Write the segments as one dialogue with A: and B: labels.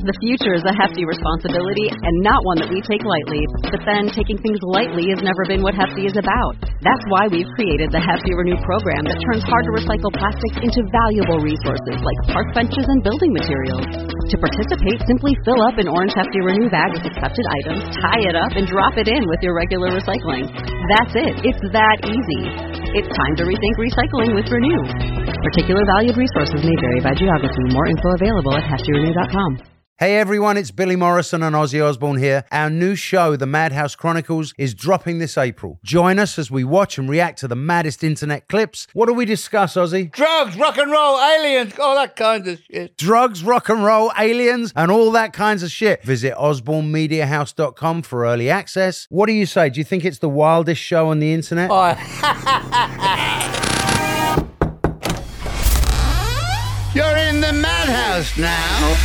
A: The future is a hefty responsibility and not one that we take lightly. But then, taking things lightly has never been what Hefty is about. That's why we've created the Hefty Renew program that turns hard-to-recycle plastics into valuable resources like park benches and building materials. To participate, simply fill up an orange Hefty Renew bag with accepted items, tie it up, and drop it in with your regular recycling. That's it. It's that easy. It's time to rethink recycling with Renew. Particular valued resources may vary by geography. More info available at heftyrenew.com.
B: Hey everyone, it's Billy Morrison and Ozzy Osbourne here. Our new show, The Madhouse Chronicles, is dropping this April. Join us as we watch and react to the maddest internet clips. What do we discuss, Ozzy?
C: Drugs, rock and roll, aliens, all that kind of shit.
B: Drugs, rock and roll, aliens, and all that kinds of shit. Visit osbornemediahouse.com for early access. What do you say? Do you think it's the wildest show on the internet?
C: You're in the madhouse now.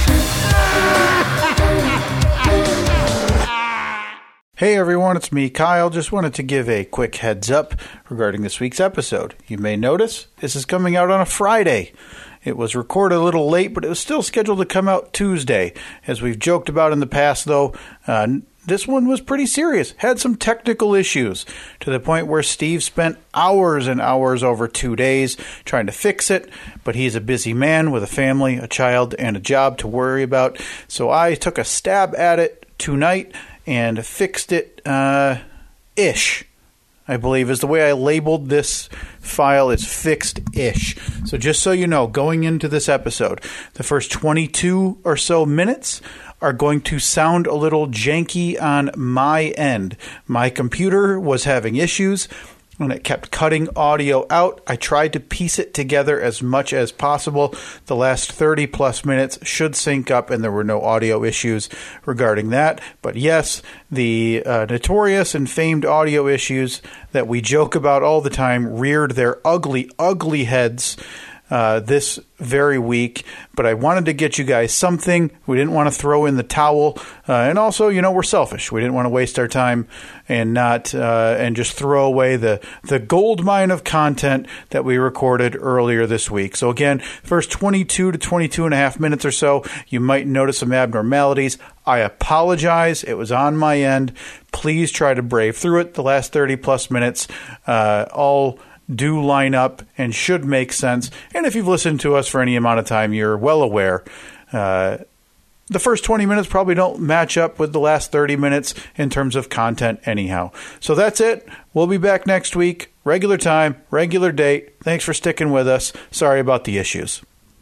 D: Hey everyone, it's me, Kyle. Just wanted to give a quick heads up regarding this week's episode. You may notice this is coming out on a Friday. It was recorded a little late, but it was still scheduled to come out Tuesday. As we've joked about in the past, though, this one was pretty serious. Had some technical issues to the point where Steve spent hours and hours over 2 days trying to fix it, but he's a busy man with a family, a child, and a job to worry about. So I took a stab at it tonight and fixed it ish. I believe is the way I labeled this file is fixed-ish. So just so you know, going into this episode, the first 22 or so minutes are going to sound a little janky on my end. My computer was having issues and it kept cutting audio out. I tried to piece it together as much as possible. The last 30 plus minutes should sync up and there were no audio issues regarding that. But yes, the notorious and famed audio issues that we joke about all the time reared their ugly, ugly heads this very week, but I wanted to get you guys something. We didn't want to throw in the towel, and also, you know, we're selfish. We didn't want to waste our time and not and just throw away the gold mine of content that we recorded earlier this week. So again, first 22 to 22 and a half minutes or so, you might notice some abnormalities. I apologize. It was on my end. Please try to brave through it. The last 30 plus minutes, all do line up and should make sense. And if you've listened to us for any amount of time, you're well aware. The first 20 minutes probably don't match up with the last 30 minutes in terms of content anyhow. So that's it. We'll be back next week. Regular time, regular date. Thanks for sticking with us. Sorry about the issues.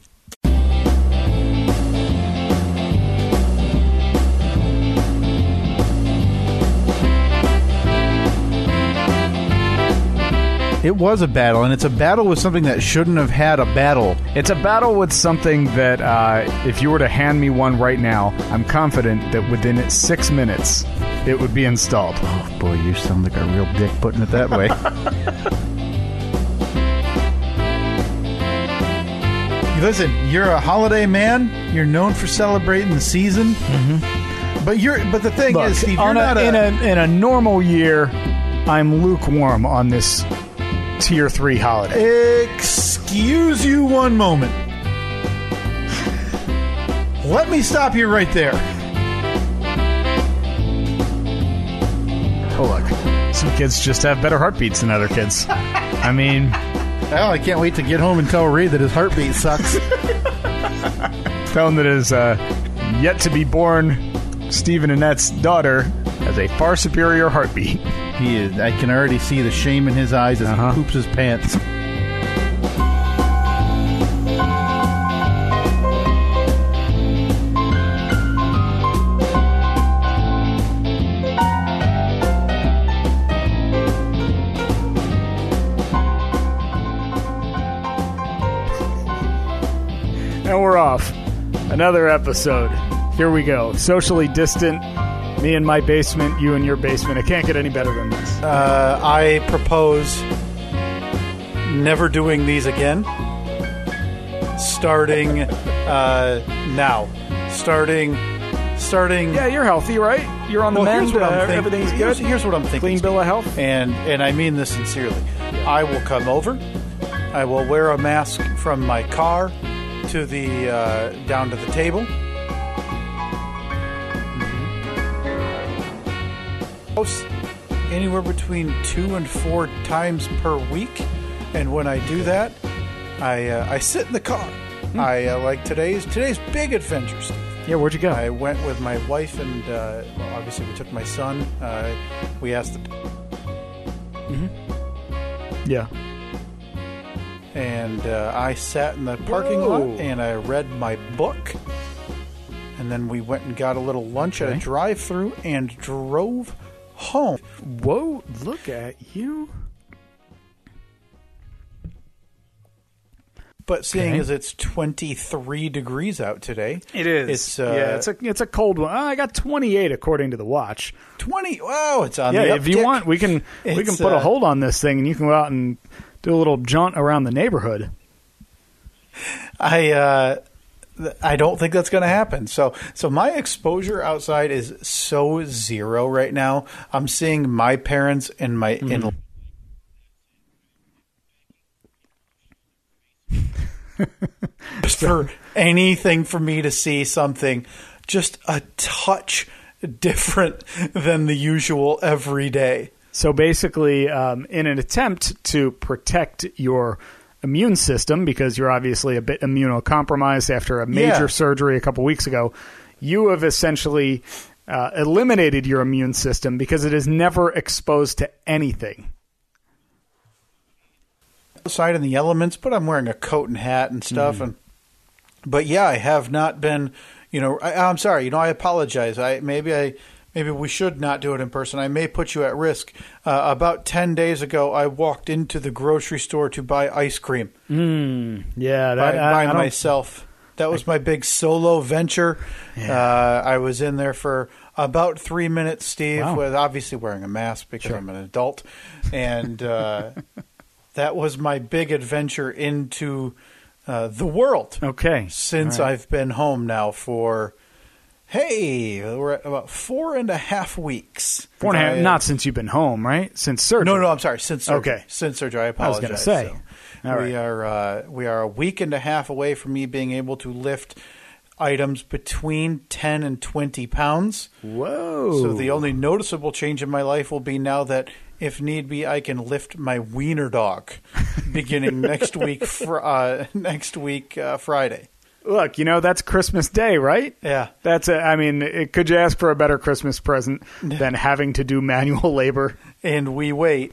D: It was a battle, and it's a battle with something that shouldn't have had a battle.
E: It's a battle with something that, if you were to hand me one right now, I'm confident that within 6 minutes, it would be installed.
D: Oh, boy, you sound like a real dick putting it that way. Listen, you're a holiday man. You're known for celebrating the season. Mm-hmm. But the thing is, Steve, you're not
E: in a normal year, I'm lukewarm on this Tier 3 holiday.
D: Excuse you one moment. Let me stop you right there.
E: Oh, look. Some kids just have better heartbeats than other kids. I mean...
D: Well, I can't wait to get home and tell Reed that his heartbeat sucks.
E: Tell him that his yet-to-be-born Steve and Annette's daughter has a far superior heartbeat.
D: He is. I can already see the shame in his eyes as he poops his pants.
E: And we're off. Another episode. Here we go. Socially distant. Me in my basement, you in your basement. It can't get any better than this.
D: I propose never doing these again. Starting now. Starting.
E: Yeah, you're healthy, right? You're on the mend. Everything's good.
D: Here's what I'm thinking.
E: Clean bill of health.
D: And I mean this sincerely. I will come over. I will wear a mask from my car to the down to the table. house anywhere between 2 and 4 times per week. And when I do that, I sit in the car. I like today's big adventure, Steve.
E: Yeah, where'd you go?
D: I went with my wife and obviously we took my son. We asked the...
E: Yeah.
D: And I sat in the parking lot and I read my book. And then we went and got a little lunch at a drive-thru and drove home.
E: Whoa, look at you.
D: But seeing as it's 23 degrees out today.
E: It is. It's a cold one. I got 28 according to the watch.
D: 20? Wow, it's on the
E: uptick.
D: If
E: you want, we can put a hold on this thing and you can go out and do a little jaunt around the neighborhood.
D: I don't think that's going to happen. So my exposure outside is so zero right now. I'm seeing my parents and my in-laws. Just for anything for me to see something just a touch different than the usual every day.
E: So basically, in an attempt to protect your immune system, because you're obviously a bit immunocompromised after a major surgery a couple weeks ago, you have essentially eliminated your immune system because it is never exposed to anything.
D: Outside in the elements, but I'm wearing a coat and hat and stuff. But yeah, I have not been, I'm sorry, I apologize. Maybe we should not do it in person. I may put you at risk. About 10 days ago, I walked into the grocery store to buy ice cream. By myself. That was my big solo venture. Yeah. I was in there for about 3 minutes, Steve, with obviously wearing a mask because I'm an adult. And that was my big adventure into the world.
E: Okay.
D: Since I've been home now for... Hey, we're at about 4.5 weeks.
E: 4.5, not since you've been home, right? Since surgery.
D: No, I'm sorry. Since surgery.
E: Okay.
D: Since surgery, I apologize.
E: I was going to say.
D: So we are a week and a half away from me being able to lift items between 10 and 20 pounds.
E: Whoa.
D: So the only noticeable change in my life will be now that, if need be, I can lift my wiener dog beginning next week Friday.
E: Look, that's Christmas Day, right?
D: Yeah.
E: Could you ask for a better Christmas present than having to do manual labor?
D: And we wait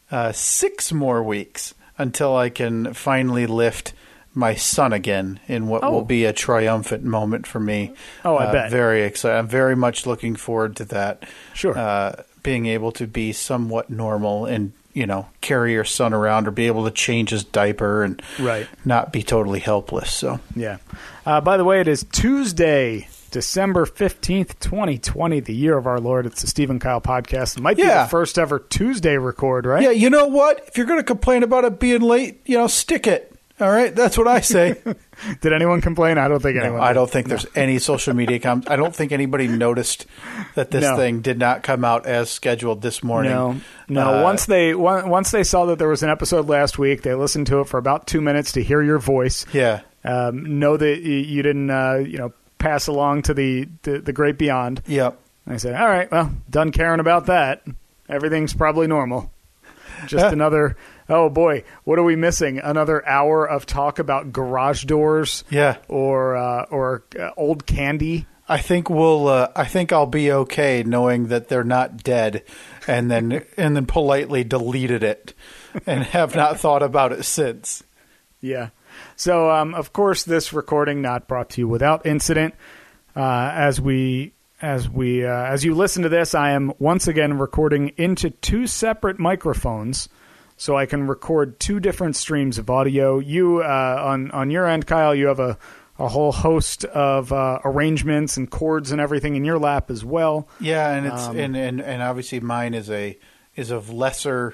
D: 6 more weeks until I can finally lift my son again in what will be a triumphant moment for me.
E: Oh, I bet.
D: Very excited. I'm very much looking forward to that.
E: Sure.
D: Being able to be somewhat normal and, carry your son around or be able to change his diaper and not be totally helpless. So
E: yeah. By the way, it is Tuesday, December 15th, 2020, the year of our Lord. It's the Steve and Kyle podcast. It might be the first ever Tuesday record, right?
D: Yeah, you know what? If you're going to complain about it being late, stick it. All right, that's what I say.
E: Did anyone complain? I don't think anyone did.
D: I don't think there's any social media comments. I don't think anybody noticed that this thing did not come out as scheduled this morning.
E: No. Once they saw that there was an episode last week, they listened to it for about 2 minutes to hear your voice.
D: Yeah.
E: Know that you didn't pass along to the great beyond.
D: Yep.
E: I said, all right, well, done caring about that. Everything's probably normal. Just another... Oh, boy, what are we missing? Another hour of talk about garage doors or old candy?
D: I think I'll be okay knowing that they're not dead and then politely deleted it and have not thought about it since.
E: Yeah. So, of course, this recording not brought to you without incident. As you listen to this, I am once again recording into 2 separate microphones. So I can record 2 different streams of audio. You, on your end, Kyle, you have a whole host of arrangements and chords and everything in your lap as well.
D: Yeah, and it's and obviously mine is of lesser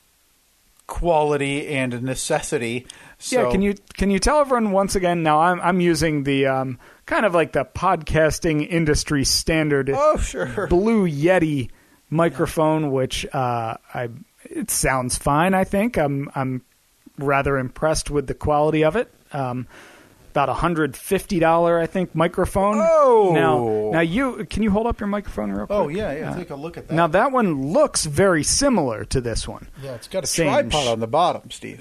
D: quality and necessity. So.
E: Yeah, can you tell everyone once again? Now I'm using the kind of like the podcasting industry standard.
D: Oh, sure.
E: Blue Yeti microphone, which it sounds fine, I think. I'm rather impressed with the quality of it. about $150, I think, microphone.
D: Oh!
E: Now can you hold up your microphone real quick?
D: Oh, yeah. Take a look at that.
E: Now, that one looks very similar to this one.
D: Yeah, it's got a tripod on the bottom, Steve.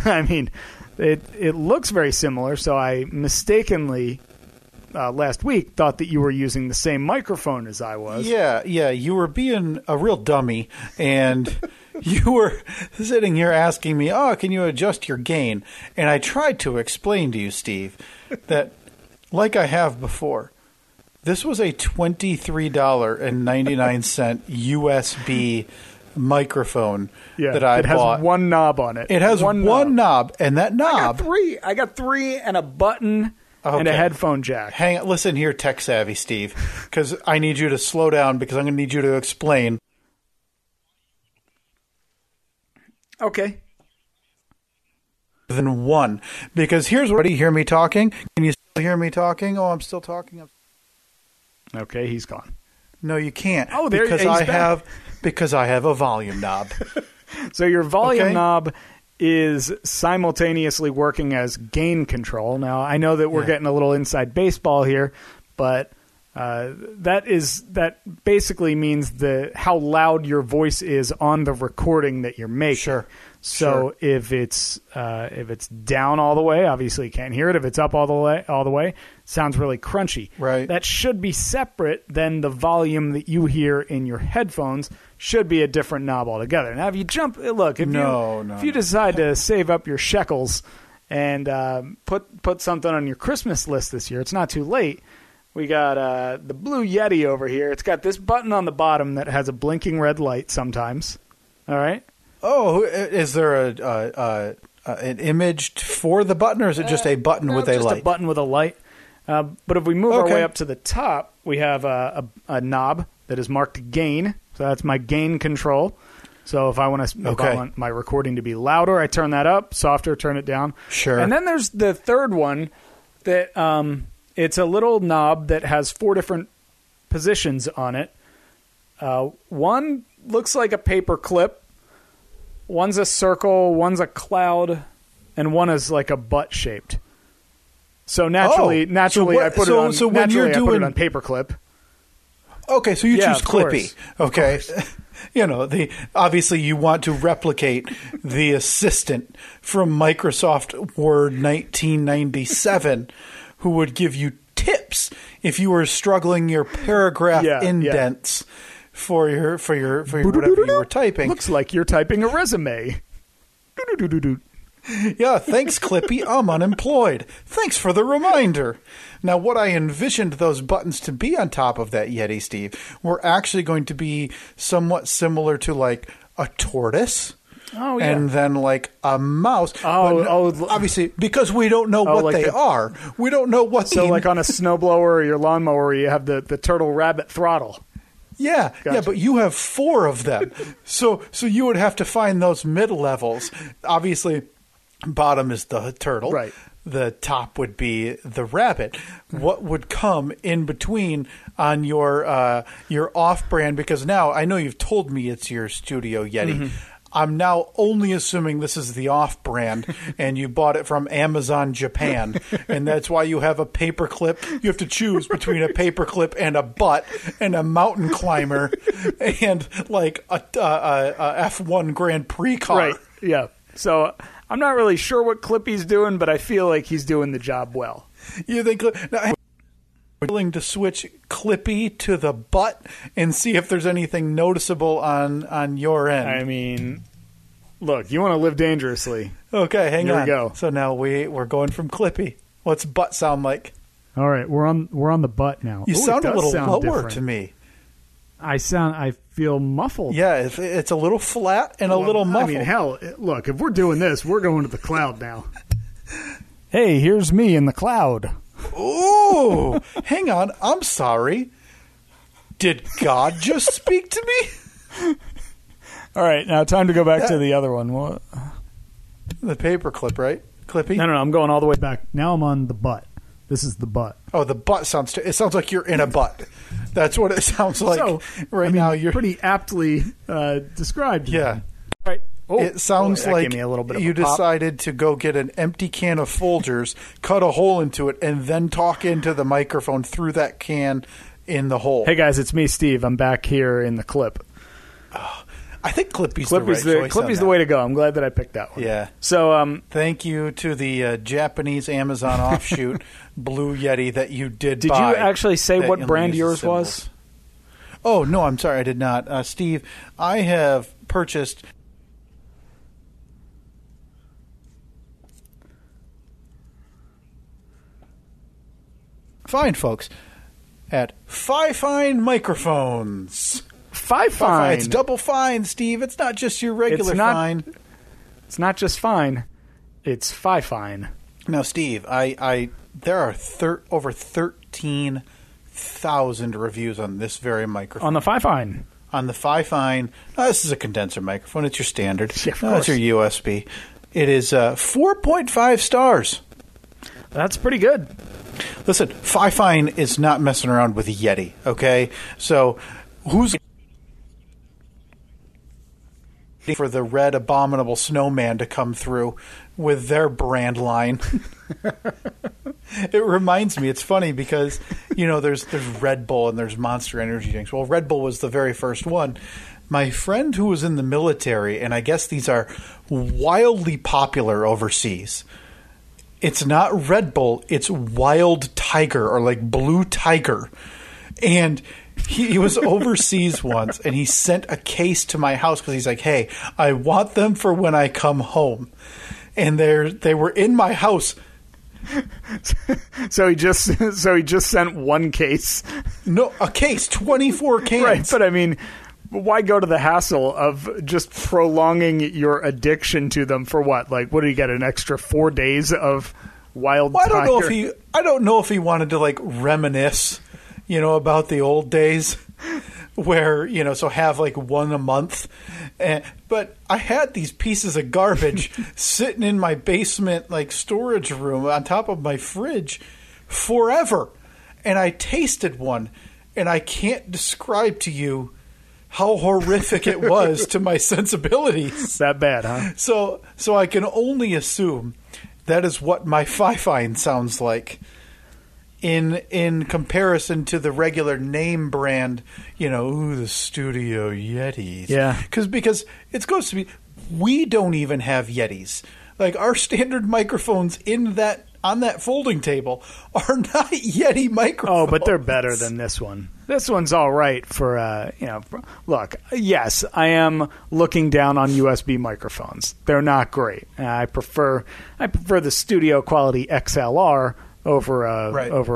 E: It looks very similar, so I mistakenly last week thought that you were using the same microphone as I was.
D: Yeah, you were being a real dummy, and you were sitting here asking me, can you adjust your gain? And I tried to explain to you, Steve, that like I have before, this was a $23.99 USB microphone that I bought.
E: It has one knob on it.
D: It has one knob, and that knob...
E: I got three and a button and a headphone jack.
D: Hang on, listen here, tech savvy Steve, because I need you to slow down because I'm going to need you to explain.
E: Okay.
D: Than one, because here's what... Do you hear me talking? Can you still hear me talking? Oh, I'm still talking.
E: Okay, he's gone.
D: No, you can't.
E: Oh, there
D: because I have a volume knob.
E: So your volume knob is simultaneously working as gain control. Now, I know that we're getting a little inside baseball here, but that basically means how loud your voice is on the recording that you're making.
D: Sure.
E: So if it's down all the way, obviously you can't hear it. If it's up all the way, it sounds really crunchy.
D: Right.
E: That should be separate than the volume that you hear in your headphones. Should be a different knob altogether. Now, if you if you decide to save up your shekels and put something on your Christmas list this year, it's not too late. We got the Blue Yeti over here. It's got this button on the bottom that has a blinking red light sometimes. All right.
D: Oh, is there an image for the button, or is it just a button with a light?
E: Just a button with a light. But if we move our way up to the top, we have a knob that is marked gain. So that's my gain control. So if I want my recording to be louder, I turn that up. Softer, turn it down.
D: Sure.
E: And then there's the third one that it's a little knob that has 4 different positions on it. One looks like a paper clip. One's a circle, one's a cloud, and one is like a butt shaped. So naturally, I put it on paperclip.
D: Okay, so you choose Clippy. Okay. Obviously you want to replicate the assistant from Microsoft Word 1997 who would give you tips if you were struggling your paragraph indents. For your whatever you were typing.
E: Looks like you're typing a resume.
D: Yeah, thanks, Clippy. I'm unemployed. Thanks for the reminder. Now, what I envisioned those buttons to be on top of that Yeti, Steve, were actually going to be somewhat similar to like a tortoise.
E: Oh, yeah.
D: And then like a mouse. Obviously, because we don't know what they are. We don't know what
E: So like on a snowblower or your lawnmower, you have the turtle rabbit throttle.
D: Yeah,
E: gotcha.
D: Yeah, but you have 4 of them. So you would have to find those mid-levels. Obviously, bottom is the turtle.
E: Right.
D: The top would be the rabbit. What would come in between on your off-brand? Because now I know you've told me it's your Studio Yeti. Mm-hmm. I'm now only assuming this is the off-brand, and you bought it from Amazon Japan, and that's why you have a paperclip. You have to choose between a paperclip and a butt and a mountain climber and like a F1 Grand Prix car.
E: Right, yeah. So I'm not really sure what Clippy's doing, but I feel like he's doing the job well.
D: You think... Now, willing to switch Clippy to the butt and see if there's anything noticeable on your end.
E: I mean, look, you want to live dangerously.
D: Okay, hang on.
E: Here we go.
D: So now we're going from Clippy. What's butt sound like?
E: All right, we're on the butt now.
D: You sound a little lower to me.
E: I feel muffled.
D: Yeah, it's a little flat and a little muffled.
E: I mean, hell, look, if we're doing this, we're going to the cloud now. Hey, here's me in the cloud.
D: Ooh, hang on. I'm sorry. Did God just speak to me?
E: All right, now time to go back to the other one. What?
D: The paperclip, right? Clippy?
E: No, I'm going all the way back. Now I'm on the butt. This is the butt.
D: Oh, the butt sounds... It sounds like you're in a butt. That's what it sounds like.
E: So,
D: now you're...
E: pretty aptly described.
D: Yeah.
E: All right.
D: it sounds
E: that
D: like
E: gave me a little bit of
D: you
E: a pop.
D: decided to go get an empty can of Folgers, cut a hole into it, and then talk into the microphone through that can in the hole.
E: Hey guys, it's me, Steve. I'm back here in the clip.
D: I think Clippy's the right choice.
E: Clippy's the way to go. I'm glad that I picked that one.
D: Yeah.
E: So,
D: thank you to the Japanese Amazon offshoot Blue Yeti that you did
E: did
D: buy.
E: you actually say
D: that
E: what
D: only
E: brand
D: uses
E: yours
D: symbols.
E: was?
D: Oh, no, I'm sorry. I did not. Steve, I have purchased... Fine, folks, at Fifine Microphones.
E: Fifine.
D: It's double fine, Steve. It's not just your regular fine.
E: It's not just fine. It's Fifine.
D: Now, Steve, there are over 13,000 reviews on this very microphone.
E: On the Fifine.
D: On the Fifine. This is a condenser microphone. It's your standard.
E: Yeah, of course.
D: It's your USB. It is 4.5 stars.
E: That's pretty good.
D: Listen, Fifine is not messing around with Yeti, okay? So, who's for the red abominable snowman to come through with their brand line? It reminds me, it's funny because, there's Red Bull and there's Monster Energy drinks. Well, Red Bull was the very first one. My friend who was in the military, and I guess these are wildly popular overseas, it's not Red Bull, it's Wild Tiger or like Blue Tiger. And he was overseas once, and he sent a case to my house because he's like, hey, I want them for when I come home. And they were in my house.
E: So he just sent one case.
D: No, a case, 24 cans.
E: Right, but I mean, why go to the hassle of just prolonging your addiction to them for what? Like, what do you get? An extra 4 days of Wild Tiger?
D: I don't know if he wanted to like reminisce, about the old days where, so have like one a month. But I had these pieces of garbage sitting in my basement like storage room on top of my fridge forever. And I tasted one, and I can't describe to you how horrific it was to my sensibilities.
E: That bad, huh?
D: So I can only assume that is what my Fifine sounds like in comparison to the regular name brand, the Studio Yetis.
E: Yeah.
D: Because it goes to be, we don't even have Yetis. Like, our standard microphones on that folding table are not Yeti microphones.
E: Oh, but they're better than this one. This one's all right for, look, yes, I am looking down on USB microphones. They're not great. I prefer the studio quality XLR over a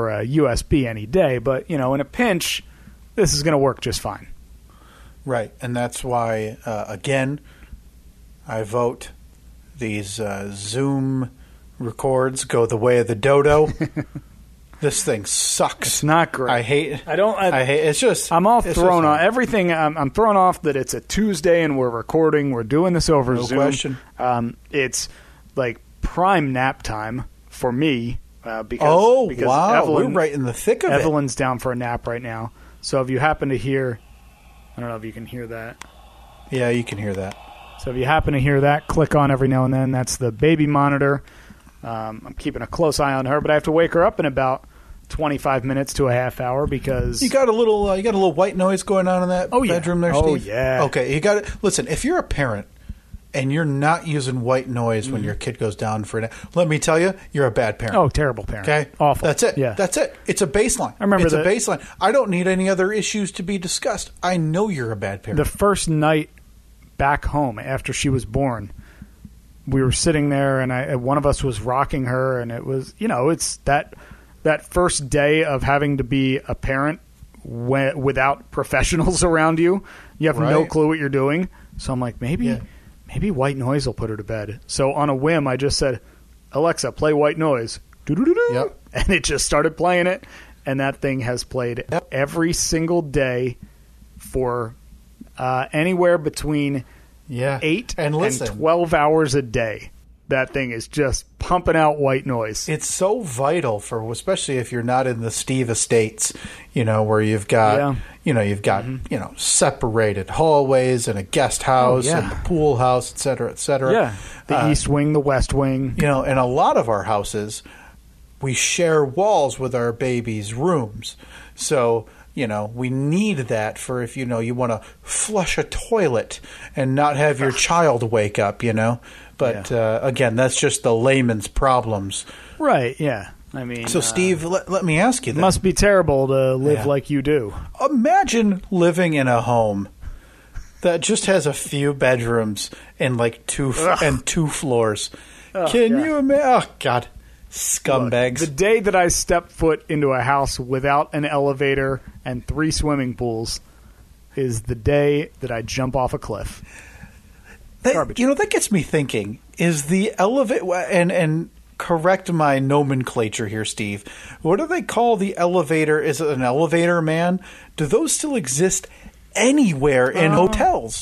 E: USB any day. But, in a pinch, this is going to work just fine.
D: Right. And that's why, again, I vote these Zoom records go the way of the dodo. This thing sucks.
E: It's not great.
D: I hate. It's just.
E: I'm all thrown off. Everything. I'm thrown off that it's a Tuesday and we're recording. We're doing this over Zoom. No
D: question.
E: It's like prime nap time for me. Because
D: wow,
E: Evelyn,
D: we're right in the thick of
E: Evelyn's down for a nap right now. So if you happen to hear, I don't know if you can hear that.
D: Yeah, you can hear that.
E: So if you happen to hear that, click on every now and then. That's the baby monitor. I'm keeping a close eye on her, but I have to wake her up in about 25 minutes to a half hour because
D: you got a little white noise going on in that bedroom there, Steve.
E: Oh yeah.
D: Okay, you got it. Listen, if you're a parent and you're not using white noise when your kid goes down for a nap, let me tell you, you're a bad parent.
E: Oh, terrible parent.
D: Okay,
E: awful.
D: That's it.
E: Yeah,
D: that's it. It's a baseline.
E: I remember
D: it's a baseline. I don't need any other issues to be discussed. I know you're a bad parent.
E: The first night back home after she was born, we were sitting there, and one of us was rocking her, and it was, it's that first day of having to be a parent without professionals around you. You have no clue what you're doing. So I'm like, maybe white noise will put her to bed. So on a whim, I just said, Alexa, play white noise.
D: Yep.
E: And it just started playing it, and that thing has played every single day for anywhere between 8 and 12 hours a day. that thing is just pumping out white noise.
D: It's so vital for, especially if you're not in the Steve Estates, where you've got, separated hallways and a guest house and a pool house, et cetera, et cetera.
E: Yeah, the east wing, the west wing.
D: In a lot of our houses, we share walls with our babies' rooms. So, we need that for if, you want to flush a toilet and not have your child wake up, But, again, that's just the layman's problems.
E: Right, yeah. I mean,
D: so, Steve, let me ask you that.
E: It must be terrible to live like you do.
D: Imagine living in a home that just has a few bedrooms and like two floors. Can you imagine? Oh, God. Scumbags.
E: Look, the day that I step foot into a house without an elevator and 3 swimming pools is the day that I jump off a cliff.
D: That gets me thinking. Is the elevator and correct my nomenclature here, Steve. What do they call the elevator? Is it an elevator man? Do those still exist anywhere in hotels?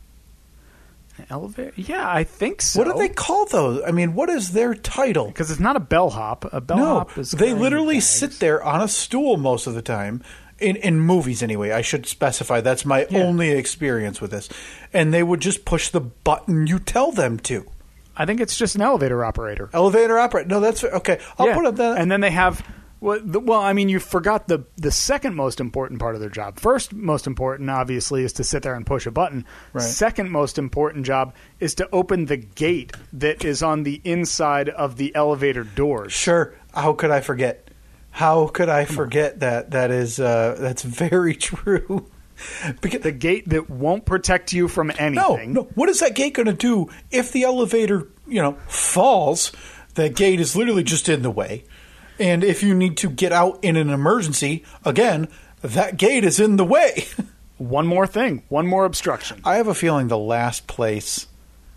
E: Elevator? Yeah, I think so.
D: What do they call those? I mean, what is their title?
E: Because it's not a bellhop. A bellhop is
D: they literally sit there on a stool most of the time. In movies, anyway. I should specify. That's my only experience with this. And they would just push the button you tell them to.
E: I think it's just an elevator operator.
D: Elevator operator. No, that's okay. I'll put up that.
E: And then they have. Well, I mean, you forgot the second most important part of their job. First most important, obviously, is to sit there and push a button.
D: Right.
E: Second most important job is to open the gate that is on the inside of the elevator doors.
D: Sure. How could I forget? How could I forget that? That is that's very true.
E: Because the gate that won't protect you from anything.
D: No. What is that gate going to do if the elevator, falls? That gate is literally just in the way. And if you need to get out in an emergency, again, that gate is in the way.
E: One more thing. One more obstruction.
D: I have a feeling the last place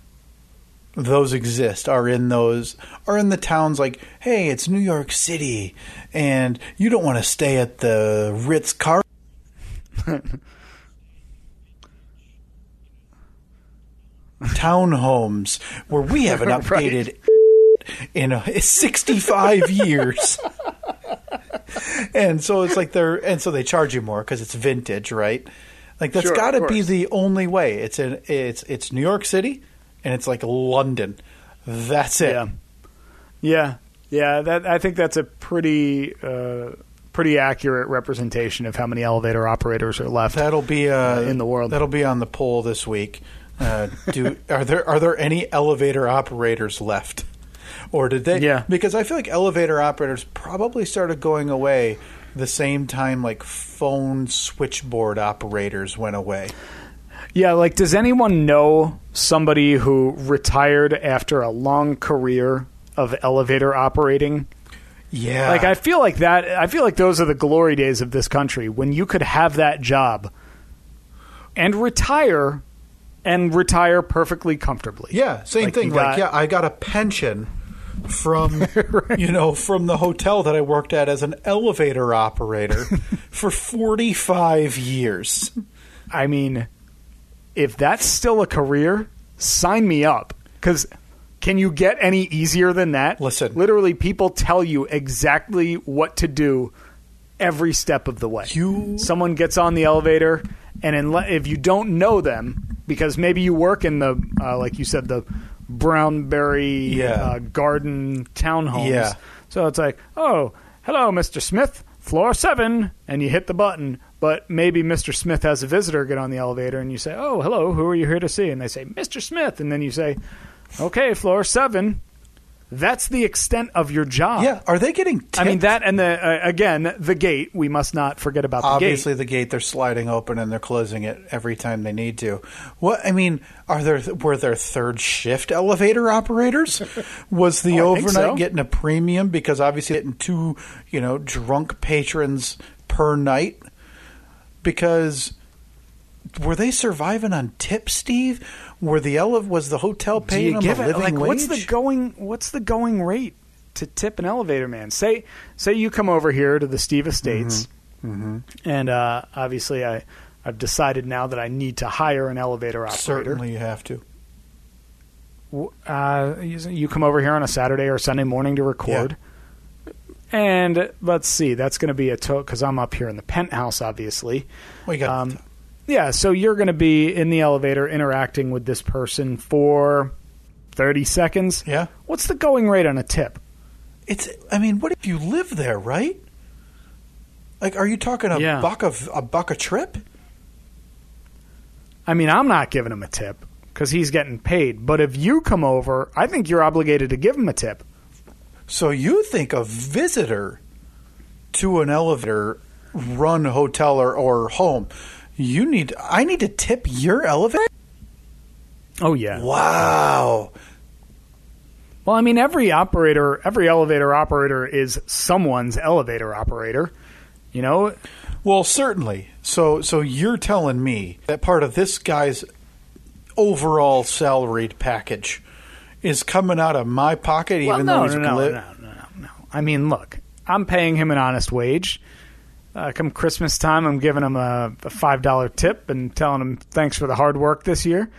D: those exist are in the towns like, hey, it's New York City, and you don't want to stay at the Ritz-Carlton. Townhomes where we haven't updated in 65 years. And so it's like so they charge you more because it's vintage, right? Like that's got to be the only way. It's New York City and it's like London. That's it.
E: Yeah. I think that's a pretty accurate representation of how many elevator operators are left.
D: That'll be
E: in the world.
D: That'll be on the poll this week. Are there any elevator operators left? Or did they?
E: Yeah.
D: Because I feel like elevator operators probably started going away the same time like phone switchboard operators went away.
E: Yeah, like does anyone know somebody who retired after a long career of elevator operating?
D: Yeah.
E: Like I feel like those are the glory days of this country when you could have that job and retire perfectly comfortably.
D: Yeah, same thing. I got a pension from from the hotel that I worked at as an elevator operator for 45 years.
E: I mean, if that's still a career, sign me up. Because can you get any easier than that?
D: Listen.
E: Literally, people tell you exactly what to do every step of the way. Someone gets on the elevator, and if you don't know them, because maybe you work in the, like you said, the Brownberry Garden townhomes.
D: Yeah.
E: So it's like, oh, hello, Mr. Smith, floor 7, and you hit the button. But maybe Mr. Smith has a visitor get on the elevator, and you say, oh, hello, who are you here to see? And they say, Mr. Smith. And then you say, okay, floor 7. That's the extent of your job.
D: Yeah. Are they getting tipped?
E: I mean, that and the gate. We must not forget about the gate.
D: Obviously, the gate, they're sliding open and they're closing it every time they need to. What I mean, were there third shift elevator operators? Was the overnight getting a premium because obviously getting 2, drunk patrons per night? Because were they surviving on tips, Steve? Was the hotel paying them a living wage?
E: What's the going rate to tip an elevator man? Say you come over here to the Steve Estates, and obviously I've decided now that I need to hire an elevator operator.
D: Certainly, you have to.
E: you come over here on a Saturday or Sunday morning to record.
D: Yeah.
E: And let's see, that's going to be because I'm up here in the penthouse, obviously.
D: Well, you got
E: yeah, so you're going to be in the elevator interacting with this person for 30 seconds.
D: Yeah.
E: What's the going rate on a tip?
D: What if you live there, right? Like, are you talking a buck a trip?
E: I mean, I'm not giving him a tip because he's getting paid. But if you come over, I think you're obligated to give him a tip.
D: So you think a visitor to an elevator-run hotel or home, I need to tip your elevator?
E: Oh, yeah.
D: Wow.
E: Well, I mean, every elevator operator is someone's elevator operator, you know?
D: Well, certainly. So you're telling me that part of this guy's overall salaried package is coming out of my pocket, even though he's
E: No. I mean, look, I'm paying him an honest wage. Come Christmas time, I'm giving him a $5 tip and telling him thanks for the hard work this year.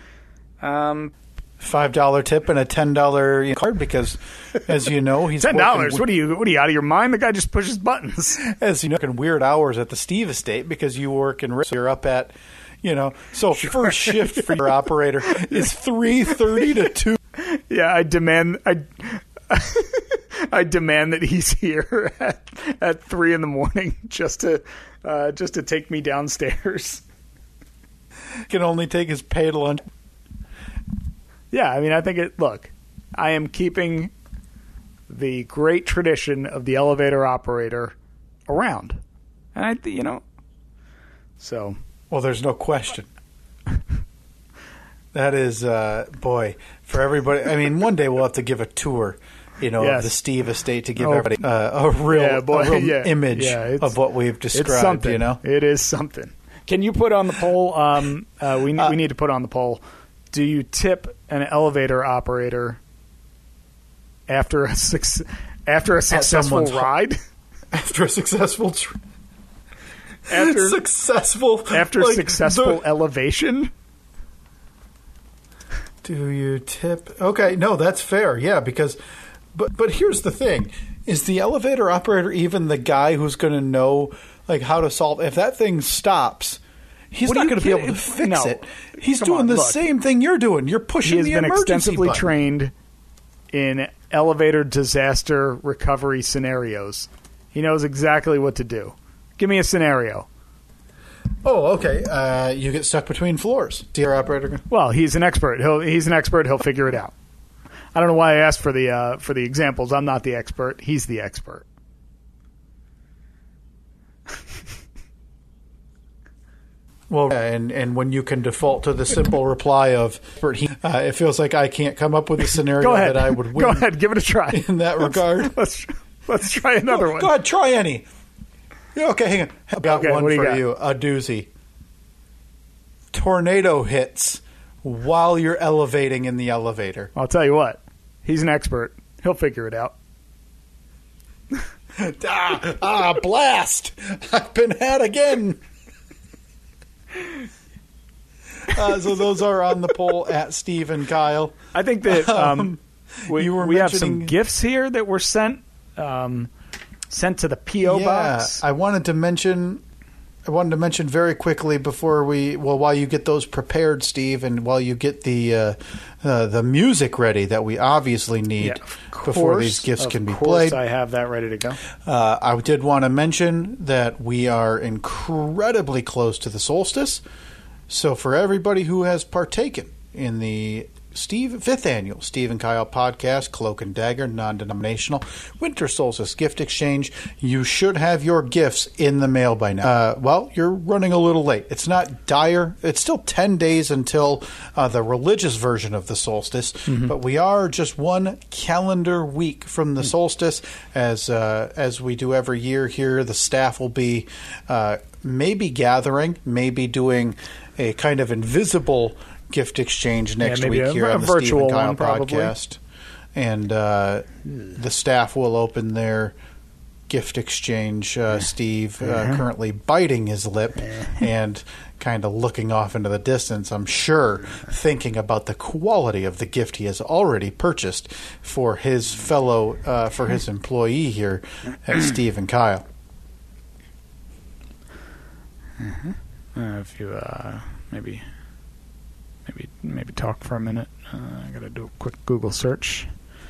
D: $5 tip and a $10 card because, as you know, he's
E: $10. What are you out of your mind? The guy just pushes buttons.
D: As you know, working weird hours at the Steve estate because you work in. So you're up at, So first shift for your operator is 3:30 to 2.
E: Yeah, I demand that he's here at 3 a.m. just to take me downstairs.
D: Can only take his paid lunch.
E: Yeah, I mean, I am keeping the great tradition of the elevator operator around. And so.
D: Well, there's no question. That is, boy, for everybody. I mean, one day we'll have to give a tour, of the Steve estate to give everybody a real image of what we've described,
E: It's something. It is something. Can you put on the poll? We need to put on the poll. Do you tip an elevator operator after a successful ride?
D: After a successful
E: successful elevation?
D: Do you tip? Okay, no, that's fair. Yeah, because but here's the thing. Is the elevator operator even the guy who's going to know how to solve if that thing stops? He's not going to be able to fix it. He's doing the same thing you're doing. You're pushing the emergency button. He has been extensively
E: trained in elevator disaster recovery scenarios. He knows exactly what to do. Give me a scenario.
D: Oh, okay. You get stuck between floors. The operator.
E: Well, he's an expert. He'll figure it out. I don't know why I asked for the examples. I'm not the expert. He's the expert.
D: Well, and when you can default to the simple reply of, it feels like I can't come up with a scenario that I would win.
E: Go ahead, give it a try.
D: In that regard.
E: Let's try another one.
D: Go ahead, try any. Okay, hang on. I got one for you. A doozy. Tornado hits while you're elevating in the elevator.
E: I'll tell you what. He's an expert. He'll figure it out.
D: Blast! I've been had again. So those are on the poll at Steve and Kyle.
E: I think that we have some gifts here that were sent to the P.O. box.
D: I wanted to mention very quickly while you get those prepared, Steve, and while you get the music ready that we obviously need before these gifts can be played.
E: I have that ready to go.
D: I did want to mention that we are incredibly close to the solstice. So for everybody who has partaken in the 5th annual Steve and Kyle podcast, Cloak and Dagger, non-denominational winter solstice gift exchange, you should have your gifts in the mail by now. Well, you're running a little late. It's not dire. It's still 10 days until the religious version of the solstice, but we are just one calendar week from the solstice. As we do every year here, the staff will be maybe gathering, maybe doing a kind of invisible gift exchange next week here on the Steve and Kyle podcast. And the staff will open their gift exchange, Steve, currently biting his lip and kind of looking off into the distance, I'm sure, thinking about the quality of the gift he has already purchased for his for his employee here at Steve and Kyle.
E: If you maybe talk for a minute, I got to do a quick Google search.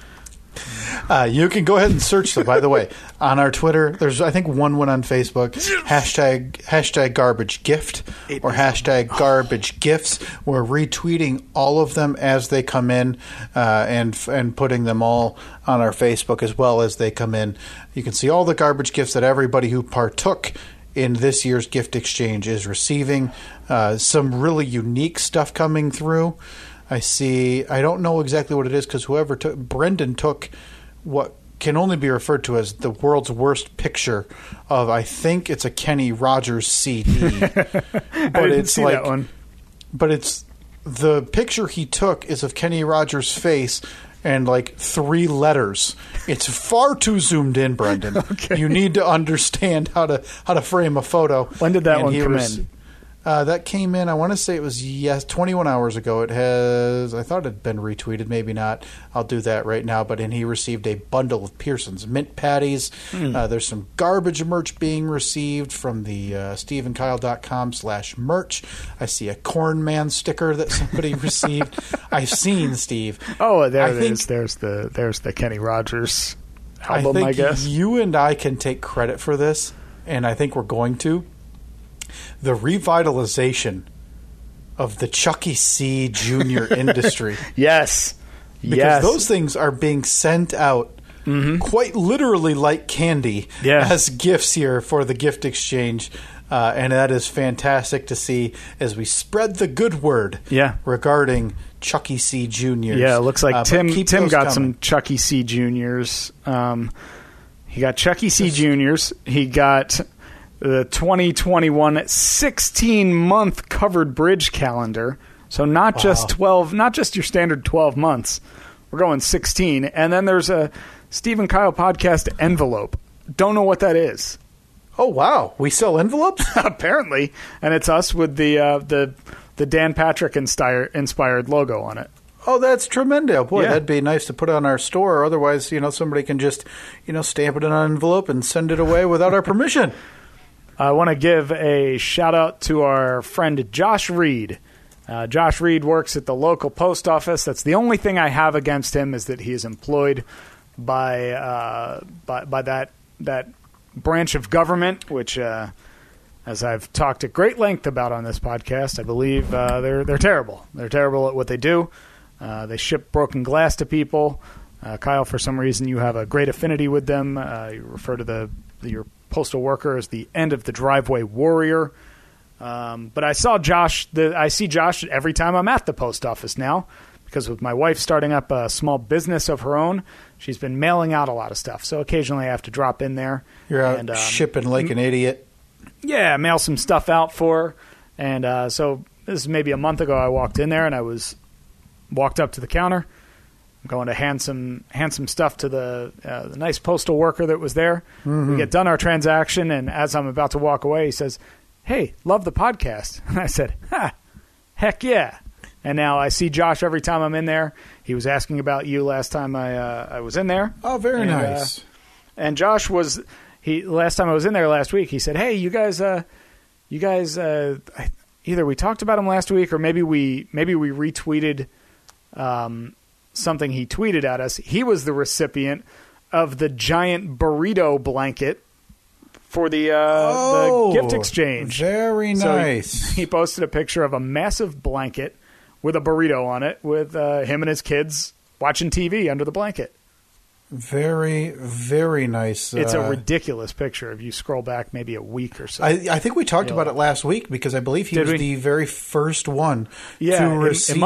D: You can go ahead and search them, by the way, on our Twitter. There's, I think, one on Facebook, hashtag garbage gift or hashtag garbage gifts. We're retweeting all of them as they come in and putting them all on our Facebook as well as they come in. You can see all the garbage gifts that everybody who partook in this year's gift exchange is receiving. Some really unique stuff coming through. I don't know exactly what it is because Brendan took what can only be referred to as the world's worst picture of, I think it's a Kenny Rogers CD. But
E: I didn't see that one.
D: But it's the picture he took is of Kenny Rogers' face and like 3 letters. It's far too zoomed in, Brendan.
E: Okay.
D: You need to understand how to frame a photo.
E: When did that one come in?
D: That came in, I want to say it was 21 hours ago. I thought it had been retweeted, maybe not. I'll do that right now. But he received a bundle of Pearson's mint patties. There's some garbage merch being received from the steveandkyle.com/merch. I see a Corn Man sticker that somebody received. I've seen, Steve.
E: Oh, there it is. There's the Kenny Rogers album, I guess.
D: You and I can take credit for this, and I think we're going to. The revitalization of the Chucky C. Jr. industry.
E: Yes.
D: Because those things are being sent out quite literally like candy as gifts here for the gift exchange. And that is fantastic to see as we spread the good word regarding Chucky C. Jr.
E: Yeah, it looks like Tim got some Chucky C. Jr.'s. He got Chucky C. Jr.'s. He got the 2021 16-month covered bridge calendar. So not just 12, not just your standard 12 months. We're going 16. And then there's a Steve and Kyle podcast envelope. Don't know what that is.
D: Oh, wow. We sell envelopes?
E: Apparently. And it's us with the Dan Patrick inspired logo on it.
D: Oh, that's tremendous. Boy, that'd be nice to put on our store. Otherwise, somebody can just, stamp it in an envelope and send it away without our permission.
E: I want to give a shout-out to our friend Josh Reed. Josh Reed works at the local post office. That's the only thing I have against him is that he is employed by that branch of government, which, as I've talked at great length about on this podcast, I believe they're terrible. They're terrible at what they do. They ship broken glass to people. Kyle, for some reason, you have a great affinity with them. You refer to your postal worker as the end of the driveway warrior. But I saw Josh. I see Josh every time I'm at the post office now, because with my wife starting up a small business of her own, she's been mailing out a lot of stuff. So occasionally I have to drop in there.
D: You're out shipping like an idiot. Yeah,
E: mail some stuff out for her. And so this is maybe a month ago. I walked in there and I walked up to the counter. I'm going to hand some stuff to the nice postal worker that was there. We get done our transaction, and as I'm about to walk away, he says, "Hey, love the podcast." And I said, heck yeah. And now I see Josh every time I'm in there. He was asking about you last time I was in there.
D: Oh, very nice.
E: And Josh was last time I was in there last week. He said, "Hey, you guys, either we talked about him last week, or maybe we retweeted something he tweeted at us." He was the recipient of the giant burrito blanket for the gift exchange.
D: Very nice.
E: So he posted a picture of a massive blanket with a burrito on it, with him and his kids watching TV under the blanket.
D: Very, very nice.
E: It's a ridiculous picture if you scroll back maybe a week or so.
D: I think we talked about it last week because I believe he was the very first one to receive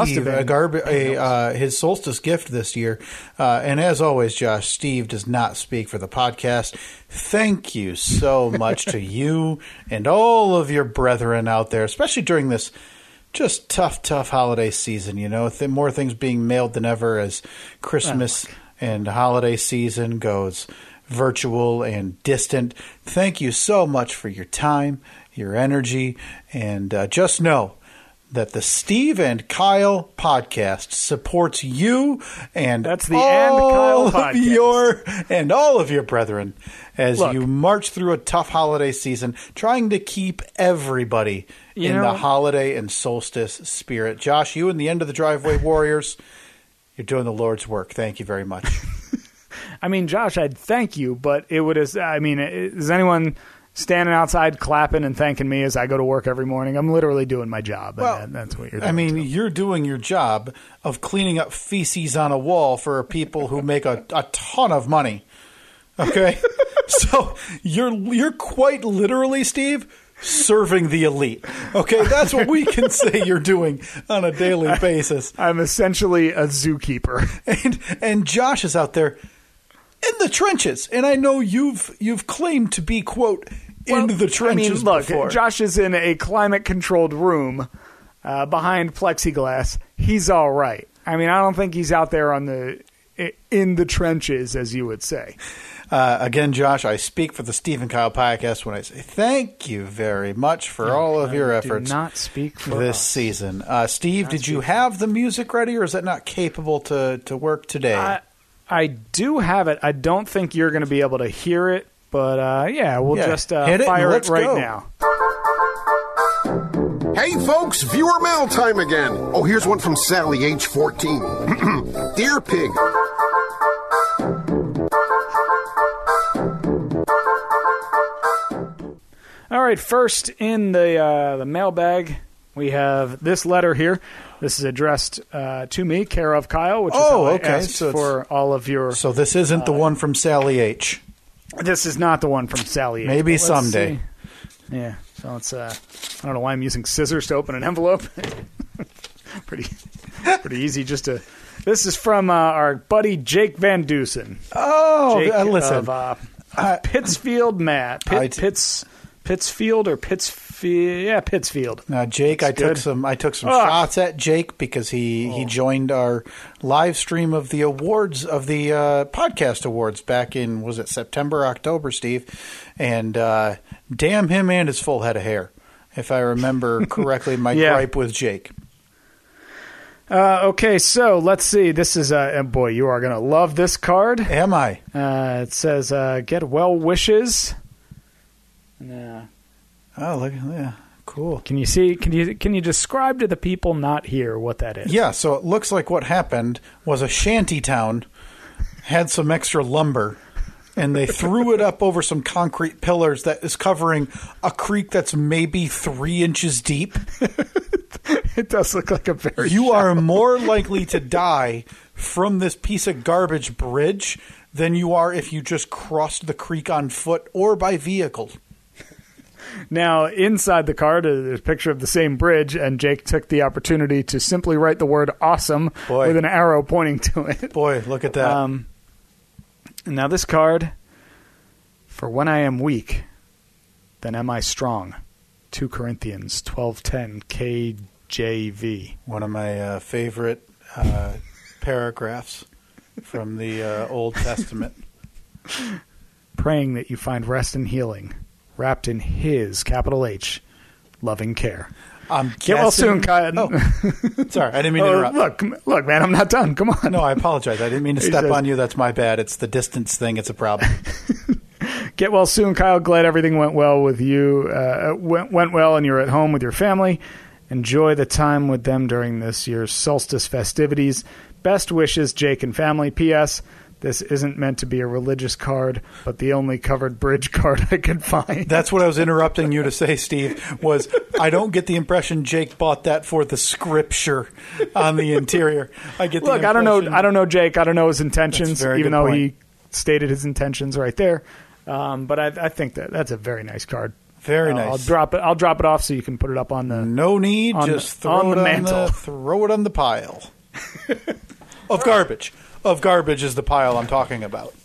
D: his solstice gift this year. And as always, Josh, Steve does not speak for the podcast. Thank you so much to you and all of your brethren out there, especially during this just tough holiday season. More things being mailed than ever as Christmas and holiday season goes virtual and distant. Thank you so much for your time, your energy, and just know that the Steve and Kyle podcast supports you and
E: That's the And Kyle
D: podcast. All of your brethren as
E: Look,
D: you march through a tough holiday season, trying to keep everybody in the holiday and solstice spirit. Josh, you and the End of the Driveway Warriors, you're doing the Lord's work. Thank you very much.
E: I mean, Josh, I'd thank you, but is anyone standing outside clapping and thanking me as I go to work every morning? I'm literally doing my job.
D: Well,
E: and that's what you're doing.
D: I mean, you're doing your job of cleaning up feces on a wall for people who make a ton of money. Okay? So you're quite literally, Steve, serving the elite. Okay? That's what we can say you're doing on a daily basis.
E: I'm essentially a zookeeper.
D: And Josh is out there in the trenches. And I know you've claimed to be, quote, in the trenches before.
E: Josh is in a climate-controlled room behind plexiglass. He's all right. I mean, I don't think he's out there in the trenches, as you would say.
D: Again, Josh, I speak for the Steve and Kyle podcast when I say thank you very much for all of your efforts.
E: Do not speak for
D: this
E: us.
D: season. Steve, did you have the music ready, or is that not capable to work today?
E: I do have it. I don't think you're going to be able to hear it, but we'll just fire it right now.
F: Hey folks, viewer mail time again. Oh, here's one from Sally, age 14. Dear Pig.
E: All right, first in the mailbag, we have this letter here. This is addressed to me, care of Kyle, which is how I asked for all of your...
D: So this isn't the one from Sally H.
E: This is not the one from Sally H.
D: Maybe someday.
E: See. Yeah, so it's... I don't know why I'm using scissors to open an envelope. pretty easy just to... This is from our buddy Jake Van Dusen.
D: Oh,
E: Jake
D: listen.
E: Of Pittsfield, Matt. Pittsfield or Pittsfield? Yeah, Pittsfield.
D: Now, Jake, I took some shots at Jake because he joined our live stream of the awards of the podcast awards back in, was it September, October, Steve? And damn him and his full head of hair, if I remember correctly. My gripe with Jake.
E: Okay, so let's see. This is boy, you are going to love this card.
D: Am I?
E: It says get well wishes.
D: Oh, look, yeah, cool.
E: Can you see? Can you describe to the people not here what that is?
D: Yeah, so it looks like what happened was a shanty town had some extra lumber, and they threw it up over some concrete pillars that is covering a creek that's maybe 3 inches deep.
E: It does look like a very.
D: You are more likely to die from this piece of garbage bridge than you are if you just crossed the creek on foot or by vehicle.
E: Now, inside the card, there's a picture of the same bridge, and Jake took the opportunity to simply write the word awesome with an arrow pointing to it.
D: Boy, look at that.
E: Now, this card, for when I am weak, then am I strong. 2 Corinthians 12:10 KJV.
D: One of my favorite paragraphs from the Old Testament.
E: Praying that you find rest and healing, wrapped in His, capital H, loving care. Get well soon, Kyle.
D: Oh, sorry, I didn't mean to interrupt.
E: Look, man, I'm not done. Come on.
D: No, I apologize. I didn't mean to step on you. That's my bad. It's the distance thing. It's a problem.
E: Get well soon, Kyle. Glad everything went well with you. Went well, and you're at home with your family. Enjoy the time with them during this year's solstice festivities. Best wishes, Jake and family. P.S. This isn't meant to be a religious card, but the only covered bridge card I could find.
D: That's what I was interrupting you to say, Steve, was I don't get the impression Jake bought that for the scripture on the interior. I get the
E: Look, I don't know Jake. I don't know his intentions, even though he stated his intentions right there. But I think that's a very nice card.
D: Very nice.
E: I'll drop it off so you can put it up on the.
D: No need. Just throw it on the mantle. Throw it on the pile of garbage. Of garbage is the pile I'm talking about.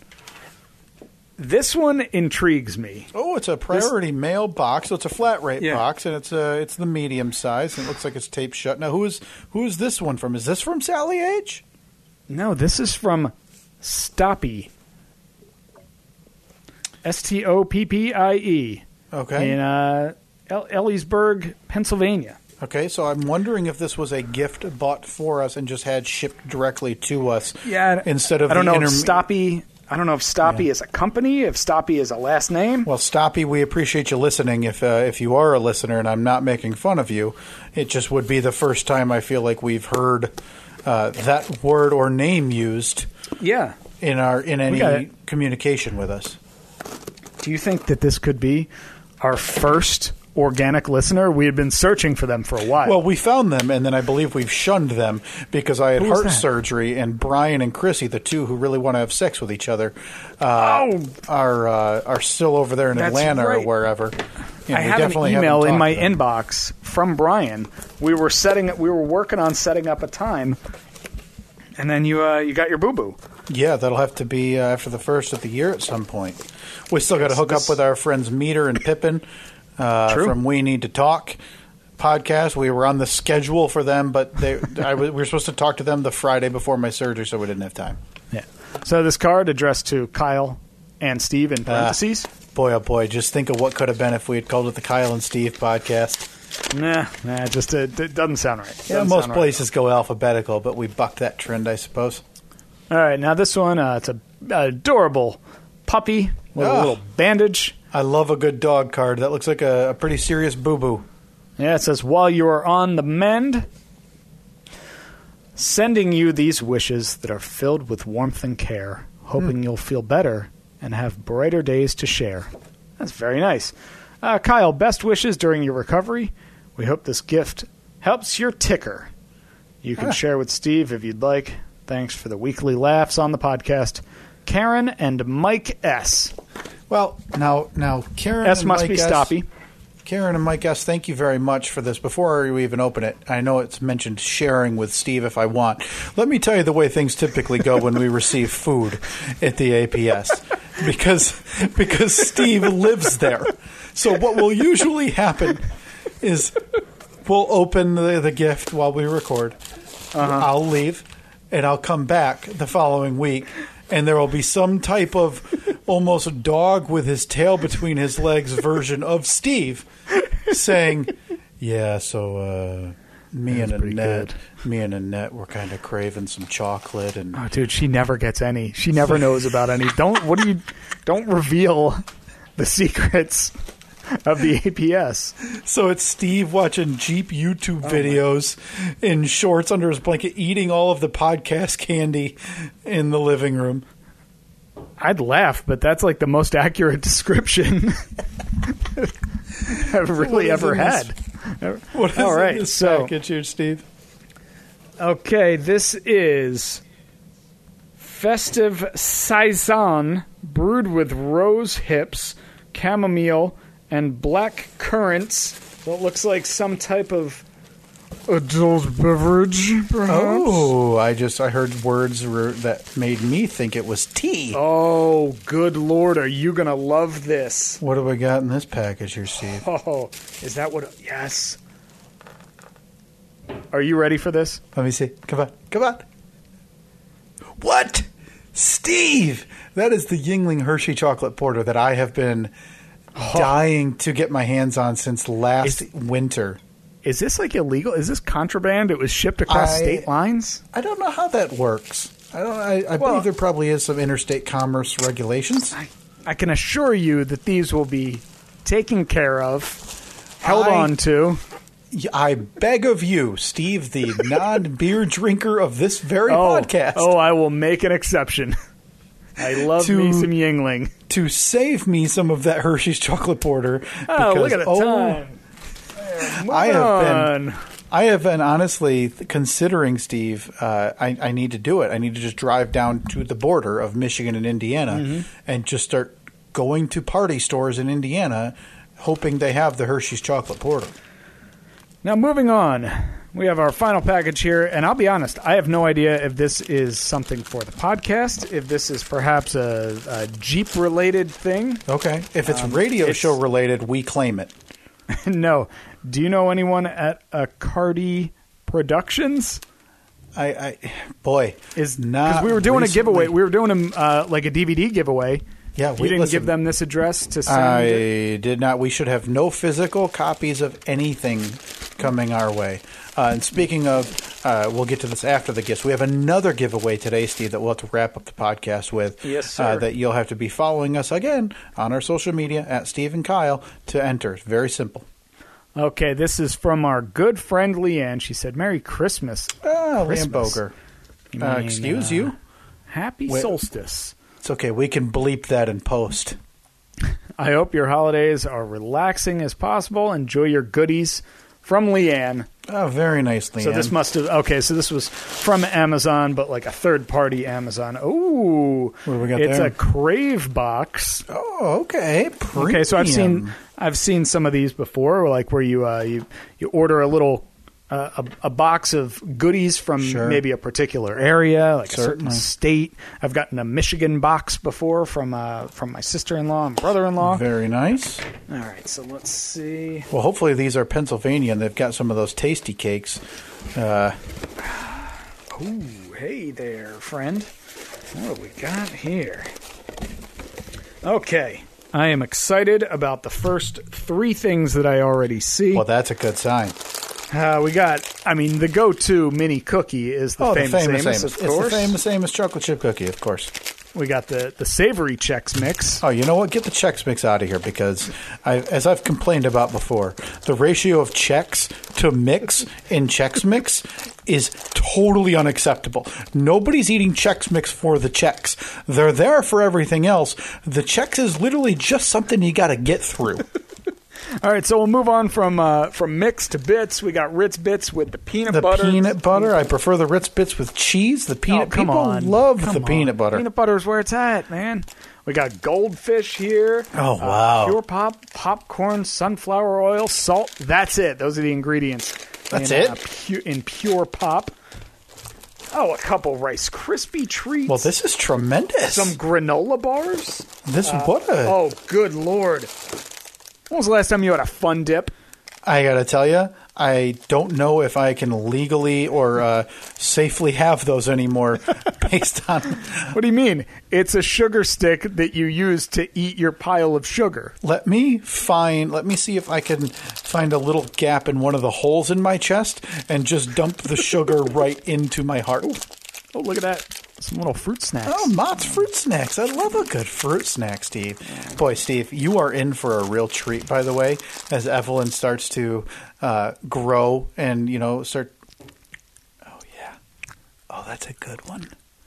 E: This one intrigues me.
D: Oh, it's a priority mail box. So it's a flat rate box, and it's the medium size, and it looks like it's taped shut. Now, who is this one from? Is this from Sally H?
E: No, this is from Stoppy. Stoppie.
D: Okay.
E: In Ellisburg, Pennsylvania.
D: Okay, so I'm wondering if this was a gift bought for us and just had shipped directly to us.
E: Yeah,
D: instead of
E: I don't know if
D: Stoppie.
E: I don't know if Stoppie is a company, if Stoppie is a last name.
D: Well, Stoppie, we appreciate you listening. If you are a listener, and I'm not making fun of you, it just would be the first time I feel like we've heard that word or name used.
E: Yeah.
D: In any communication with us.
E: Do you think that this could be our first organic listener? We had been searching for them for a while.
D: Well, we found them, and then I believe we've shunned them because I had
E: Who was
D: heart
E: that?
D: surgery, and Brian and Chrissy, the two who really want to have sex with each other, are still over there in
E: That's
D: Atlanta
E: right.
D: or wherever.
E: I have an email in my inbox from Brian. We were working on setting up a time, and then you got your boo-boo.
D: Yeah, that'll have to be after the first of the year at some point. We still got to hook up with our friends Meter and Pippin from We Need to Talk podcast. We were on the schedule for them, but we were supposed to talk to them the Friday before my surgery, so we didn't have time.
E: Yeah. So this card addressed to Kyle and Steve in parentheses.
D: Boy, oh boy, just think of what could have been if we had called it the Kyle and Steve podcast.
E: Nah, just it doesn't sound right.
D: Yeah, most places go alphabetical, but we bucked that trend, I suppose.
E: All right, now this one, it's an adorable puppy with a little bandage.
D: I love a good dog card. That looks like a pretty serious boo-boo.
E: Yeah, it says, while you are on the mend, sending you these wishes that are filled with warmth and care, hoping you'll feel better and have brighter days to share. That's very nice. Kyle, best wishes during your recovery. We hope this gift helps your ticker. You can share with Steve if you'd like. Thanks for the weekly laughs on the podcast. Karen and Mike S.
D: Well, now Karen
E: S
D: and
E: must
D: Mike
E: be Stoppie.
D: Karen and Mike S., thank you very much for this. Before we even open it, I know it's mentioned sharing with Steve if I want. Let me tell you the way things typically go when we receive food at the APS. Because Steve lives there. So what will usually happen is we'll open the gift while we record. I'll leave, and I'll come back the following week, and there will be some type of almost dog with his tail between his legs version of Steve saying, yeah, so me and Annette were kind of craving some chocolate. And
E: oh, dude, she never gets any. She never knows about any. Don't reveal the secrets of the APS.
D: So it's Steve watching Jeep YouTube videos in shorts under his blanket, eating all of the podcast candy in the living room.
E: I'd laugh, but that's like the most accurate description I've really ever had.
D: What is
E: all right,
D: in this
E: so
D: package here, Steve?
E: Okay, this is Festive Saison brewed with rose hips, chamomile, and black currants. So it looks like some type of adult beverage, perhaps.
D: Oh, I heard words that made me think it was tea.
E: Oh, good Lord, are you going to love this?
D: What do we got in this package here, Steve?
E: Oh, is that what... Yes. Are you ready for this?
D: Let me see. Come on. What? Steve! That is the Yingling Hershey Chocolate Porter that I have been dying to get my hands on since last winter.
E: Is this like illegal? Is this contraband? It was shipped across state lines?
D: I don't know how that works. I believe there probably is some interstate commerce regulations.
E: I can assure you that these will be taken care of, held on to.
D: I beg of you, Steve, the non-beer drinker of this very podcast.
E: Oh, I will make an exception. I love me some Yingling.
D: To save me some of that Hershey's Chocolate Porter.
E: Oh, look at the time.
D: I have been honestly considering, Steve, I need to do it. I need to just drive down to the border of Michigan and Indiana and just start going to party stores in Indiana, hoping they have the Hershey's Chocolate Porter.
E: Now, moving on, we have our final package here, and I'll be honest, I have no idea if this is something for the podcast, if this is perhaps a Jeep-related thing.
D: Okay. If it's radio show-related, we claim it.
E: No. Do you know anyone at Cardi Productions?
D: Because
E: we were doing a giveaway. We were doing like a DVD giveaway
D: Yeah,
E: You didn't give them this address to send
D: I
E: it?
D: did not. We should have no physical copies of anything coming our way. And speaking of, we'll get to this after the gifts. We have another giveaway today, Steve, that we'll have to wrap up the podcast with.
E: Yes, sir.
D: That you'll have to be following us again on our social media at Steve and Kyle to enter. It's very simple.
E: Okay, this is from our good friend Leanne. She said, Merry Christmas.
D: Leanne Boger.
E: You mean,
D: Excuse you?
E: Happy
D: Wait.
E: solstice.
D: It's okay. We can bleep that in post.
E: I hope your holidays are relaxing as possible. Enjoy your goodies. From Leanne.
D: Oh, very nice, Leanne.
E: So this must have... Okay, so this was from Amazon, but like a third-party Amazon. Ooh.
D: What do we got
E: it's
D: there?
E: a Crave box.
D: Oh, okay. Premium.
E: Okay, so I've seen some of these before, like where you order a little a box of goodies from maybe a particular area, like a certain state. I've gotten a Michigan box before from my sister-in-law and brother-in-law.
D: Very nice.
E: All right, so let's see.
D: Well, hopefully these are Pennsylvania and they've got some of those tasty cakes.
E: Ooh, hey there, friend. What do we got here? Okay. I am excited about the first 3 things that I already see.
D: Well, that's a good sign.
E: We got, the go-to mini cookie is the famous, of course.
D: It's the famous chocolate chip cookie, of course.
E: We got the savory Chex Mix.
D: Oh, you know what? Get the Chex Mix out of here because, as I've complained about before, the ratio of Chex to mix in Chex Mix is totally unacceptable. Nobody's eating Chex Mix for the Chex. They're there for everything else. The Chex is literally just something you got to get through.
E: All right, so we'll move on from Mix to Bits. We got Ritz Bits with the peanut butter.
D: The peanut butter. I prefer the Ritz Bits with cheese. The peanut people love the peanut butter.
E: Peanut butter is where it's at, man. We got Goldfish here.
D: Oh, wow.
E: Pure Pop, popcorn, sunflower oil, salt. That's it. Those are the ingredients.
D: That's
E: it? In Pure Pop. Oh, a couple Rice Krispie treats.
D: Well, this is tremendous.
E: Some granola bars.
D: Oh,
E: good Lord. When was the last time you had a Fun Dip?
D: I got to tell you, I don't know if I can legally or safely have those anymore based on...
E: What do you mean? It's a sugar stick that you use to eat your pile of sugar.
D: Let me see if I can find a little gap in one of the holes in my chest and just dump the sugar right into my heart.
E: Oh, look at that. Some little fruit snacks.
D: Oh, Mott's Fruit Snacks. I love a good fruit snack, Steve. Boy, Steve, you are in for a real treat, by the way, as Evelyn starts to grow and, start... Oh, yeah. Oh, that's a good one.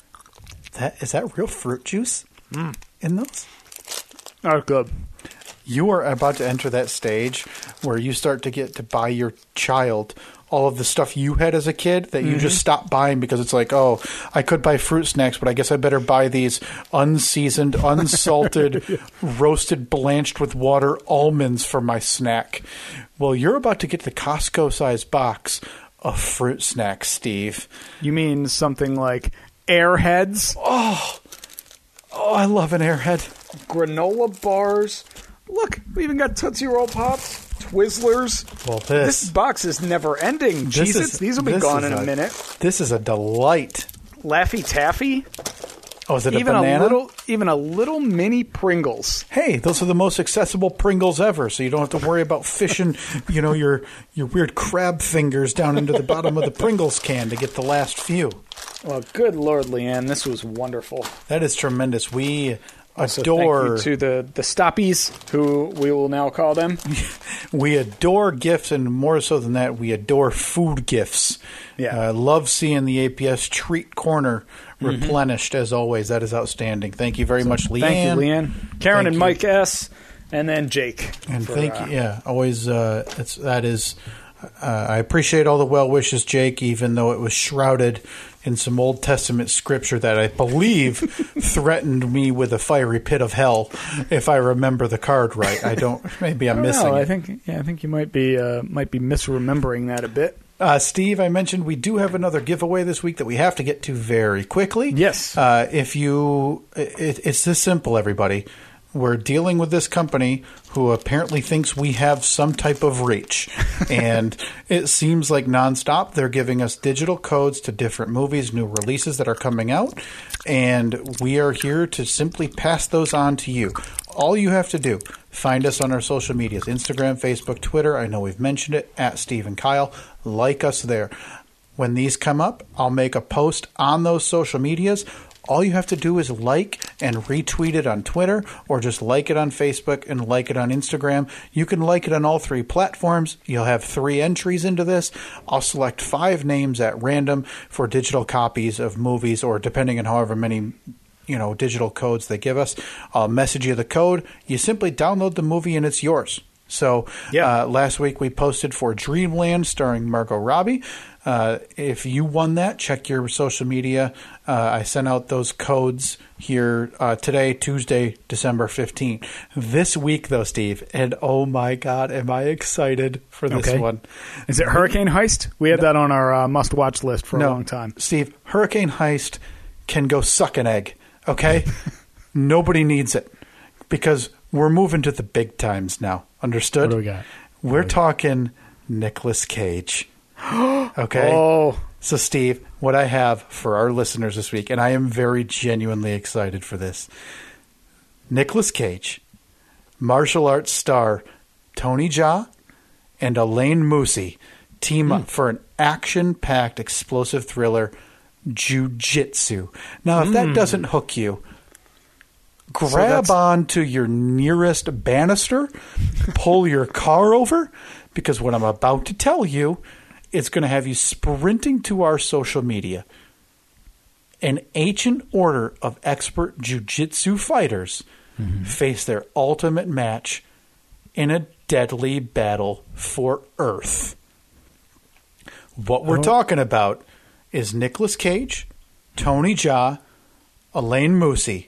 D: Is that real fruit juice in those?
E: Oh, good.
D: You are about to enter that stage where you start to get to buy your child all of the stuff you had as a kid that you just stopped buying because it's like, oh, I could buy fruit snacks, but I guess I better buy these unseasoned, unsalted, roasted, blanched with water almonds for my snack. Well, you're about to get the Costco-sized box of fruit snacks, Steve.
E: You mean something like Airheads?
D: Oh, I love an Airhead.
E: Granola bars. Look, we even got Tootsie Roll Pops. Twizzlers.
D: Well,
E: this box is never ending. Jesus, these will be gone in a minute.
D: This is a delight.
E: Laffy Taffy.
D: Oh, is it a banana?
E: Even a little mini Pringles.
D: Hey, those are the most accessible Pringles ever, so you don't have to worry about fishing, your weird crab fingers down into the bottom of the Pringles can to get the last few.
E: Well, good Lord, Leanne, this was wonderful.
D: That is tremendous. We
E: also
D: adore...
E: Thank you to the Stoppies, who we will now call them.
D: We adore gifts, and more so than that, we adore food gifts.
E: Yeah.
D: Love seeing the APS treat corner replenished, as always. That is outstanding. Thank you very much, Leanne.
E: Thank you, Leanne. Karen and Mike S., and then Jake.
D: And thank you. Yeah, always. That is. I appreciate all the well wishes, Jake, even though it was shrouded in some Old Testament scripture that I believe threatened me with a fiery pit of hell, if I remember the card right. Maybe I'm missing it.
E: I think you might be misremembering that a bit.
D: Steve, I mentioned we do have another giveaway this week that we have to get to very quickly.
E: Yes.
D: It's this simple, everybody. we're dealing with this company who apparently thinks we have some type of reach. And it seems like nonstop they're giving us digital codes to different movies, new releases that are coming out. And we are here to simply pass those on to you. All you have to do, find us on our social medias, Instagram, Facebook, Twitter. I know we've mentioned it, at Steve and Kyle. Like us there. When these come up, I'll make a post on those social medias. All you have to do is like and retweet it on Twitter, or just like it on Facebook and like it on Instagram. You can like it on all 3 platforms. You'll have 3 entries into this. I'll select 5 names at random for digital copies of movies, or depending on however many digital codes they give us. I'll message you the code. You simply download the movie and it's yours. So last week we posted for Dreamland starring Margot Robbie. If you won that, check your social media. I sent out those codes here today, Tuesday, December 15th. This week, though, Steve, and oh my God, am I excited for this one.
E: Is it Hurricane Heist? We had that on our must-watch list for a long time.
D: Steve, Hurricane Heist can go suck an egg, okay? Nobody needs it because we're moving to the big times now. Understood?
E: What do we got?
D: We're talking Nicolas Cage. Okay?
E: Oh.
D: So, Steve, what I have for our listeners this week, and I am very genuinely excited for this. Nicolas Cage, martial arts star Tony Jaa, and Elaine Moussi team up for an action-packed, explosive thriller, Jiu-Jitsu. Now, if that doesn't hook you, grab on to your nearest banister, pull your car over, because what I'm about to tell you is going to have you sprinting to our social media. An ancient order of expert jiu-jitsu fighters face their ultimate match in a deadly battle for Earth. What we're talking about is Nicolas Cage, Tony Jaa, Elaine Moussi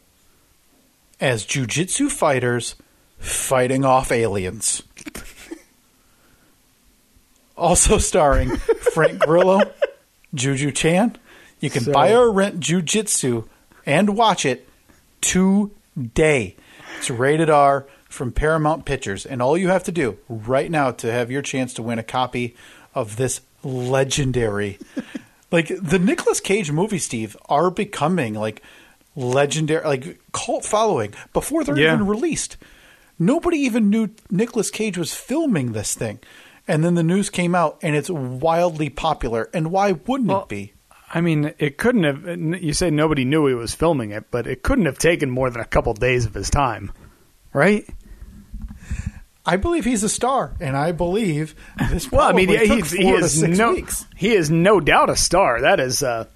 D: as jiu-jitsu fighters fighting off aliens. Also starring Frank Grillo, Juju Chan. You can buy or rent Jiu-Jitsu and watch it today. It's rated R from Paramount Pictures. And all you have to do right now to have your chance to win a copy of this legendary... like, the Nicolas Cage movies, Steve, are becoming, like, legendary, like, cult following before they're even released. Nobody even knew Nicolas Cage was filming this thing. And then the news came out, and it's wildly popular. And why wouldn't it be?
E: I mean, it couldn't have... You say nobody knew he was filming it, but it couldn't have taken more than a couple days of his time, right?
D: I believe he's a star, and I believe this
E: well, I mean,
D: took 4 to 6
E: no,
D: weeks.
E: He is no doubt a star. That is... that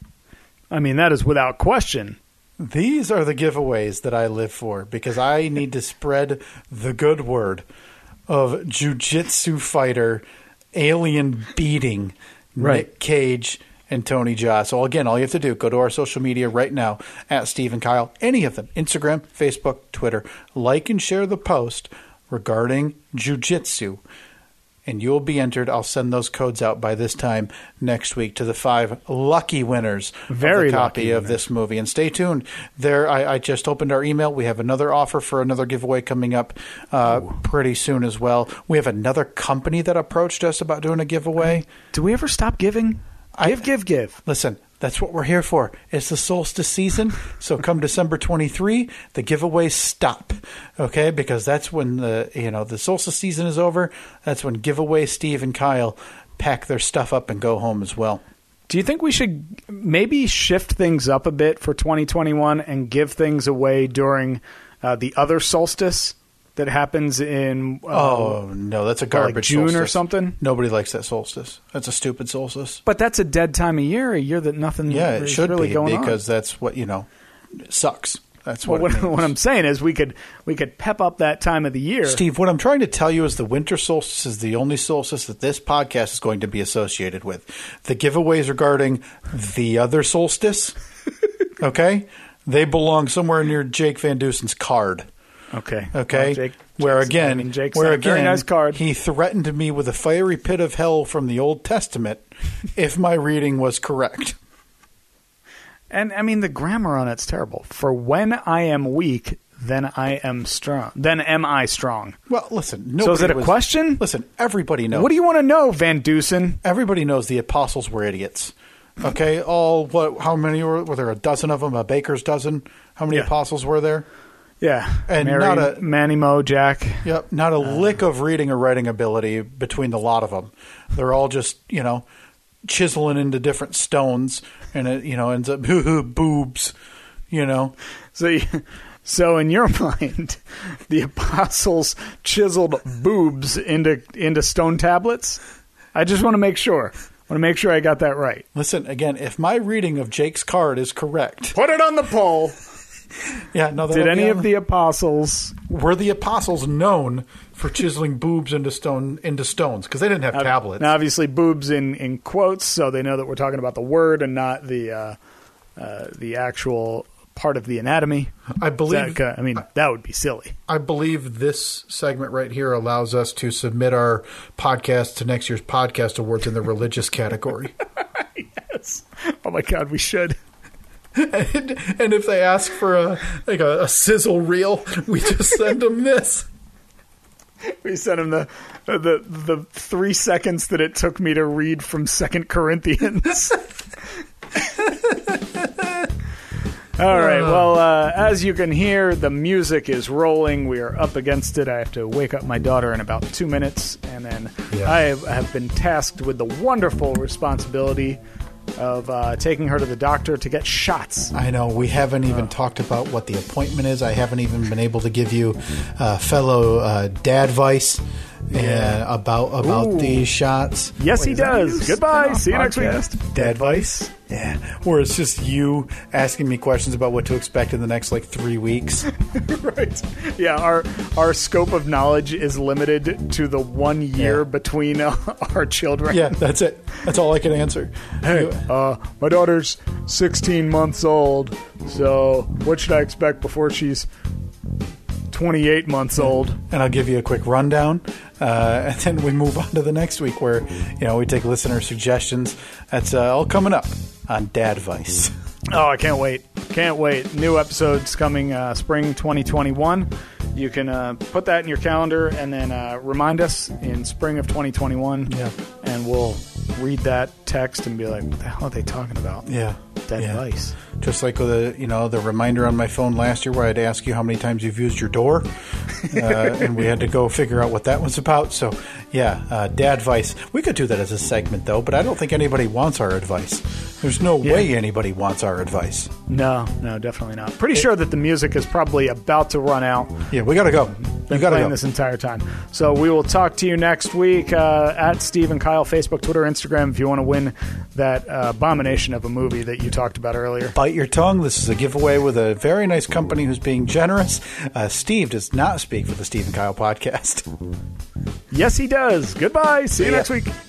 E: is without question.
D: These are the giveaways that I live for, because I need to spread the good word of jiu-jitsu fighter, alien beating, Nick Cage and Tony Jaa. So again, all you have to do, go to our social media right now, at Steve and Kyle, any of them, Instagram, Facebook, Twitter, like and share the post regarding jiu-jitsu, and you'll be entered. I'll send those codes out by this time next week to the 5 lucky winners of the copy of this movie. And stay tuned. There, I just opened our email. We have another offer for another giveaway coming up pretty soon as well. We have another company that approached us about doing a giveaway.
E: Do we ever stop giving? Give.
D: Listen, that's what we're here for. It's the solstice season, so come December 23, the giveaways stop, okay? Because that's when the solstice season is over. That's when giveaway Steve and Kyle pack their stuff up and go home as well.
E: Do you think we should maybe shift things up a bit for 2021 and give things away during the other solstice that happens in
D: no, that's a garbage
E: June
D: solstice.
E: or something?
D: Nobody likes that solstice. That's a stupid solstice.
E: But that's a dead time of year, a year that nothing
D: it should
E: really
D: be,
E: going on.
D: because that's what, it sucks. That's what
E: what I'm saying is we could pep up that time of the year.
D: Steve, what I'm trying to tell you is the winter solstice is the only solstice that this podcast is going to be associated with. The giveaways regarding the other solstice, okay, they belong somewhere near Jake Van Dusen's card.
E: Okay.
D: Well, Jake's a very nice card. He threatened me with a fiery pit of hell from the Old Testament if my reading was correct.
E: And, I mean, the grammar on it's terrible. For when I am weak, then am I strong.
D: Well, listen.
E: So is it a question?
D: Listen, everybody knows.
E: What do you want to know, Van Dusen?
D: Everybody knows the apostles were idiots. Okay, how many were there? A dozen of them, a baker's dozen. How many apostles were there?
E: Yeah,
D: and
E: Mary, Manny Mo, Jack.
D: Yep, not a lick of reading or writing ability between the lot of them. They're all just chiseling into different stones, and it ends up boobs.
E: So in your mind, the apostles chiseled boobs into stone tablets? I just want to make sure. I want to make sure I got that right.
D: Listen, again, if my reading of Jake's card is correct,
E: put it on the poll.
D: Yeah, no.
E: Did any of the apostles
D: were the apostles known for chiseling boobs into stones? Because they didn't have tablets.
E: Now, obviously, boobs in quotes, so they know that we're talking about the word and not the actual part of the anatomy.
D: I believe.
E: That would be silly.
D: I believe this segment right here allows us to submit our podcast to next year's podcast awards in the religious category.
E: Yes. Oh my God, we should.
D: And if they ask for a sizzle reel, we just send them this.
E: We sent him the 3 seconds that it took me to read from 2 Corinthians. All right. Well, as you can hear, the music is rolling. We are up against it. I have to wake up my daughter in about 2 minutes, and then I have been tasked with the wonderful responsibility of taking her to the doctor to get shots.
D: I know. We haven't even talked about what the appointment is. I haven't even been able to give you fellow dad advice about these shots.
E: Yes, he does. Goodbye. See you next week.
D: Dad advice. Yeah, where it's just you asking me questions about what to expect in the next 3 weeks.
E: Right. Yeah, our scope of knowledge is limited to the 1 year between our children.
D: Yeah, that's it. That's all I can answer.
E: Hey, my daughter's 16 months old, so what should I expect before she's 28 months old?
D: And I'll give you a quick rundown, and then we move on to the next week where we take listener suggestions. That's all coming up on Dad Advice.
E: Oh, I can't wait. Can't wait. New episodes coming spring 2021. You can put that in your calendar and then remind us in spring of 2021. Yeah. And we'll read that text and be like, what the hell are they talking about?
D: Yeah.
E: Dad Advice.
D: Just like the reminder on my phone last year where I'd ask you how many times you've used your door. And we had to go figure out what that was about. So, Dad Advice. We could do that as a segment, though, but I don't think anybody wants our advice. There's no way anybody wants our advice.
E: No, definitely not. Pretty sure that the music is probably about to run out.
D: Yeah, we got to go.
E: Been playing this entire time. So we will talk to you next week at Steve and Kyle, Facebook, Twitter, Instagram, if you want to win that abomination of a movie that you talked about earlier.
D: Bite your tongue. This is a giveaway with a very nice company who's being generous. Steve does not speak for the Steve and Kyle podcast.
E: Yes, he does. Goodbye. See you next week.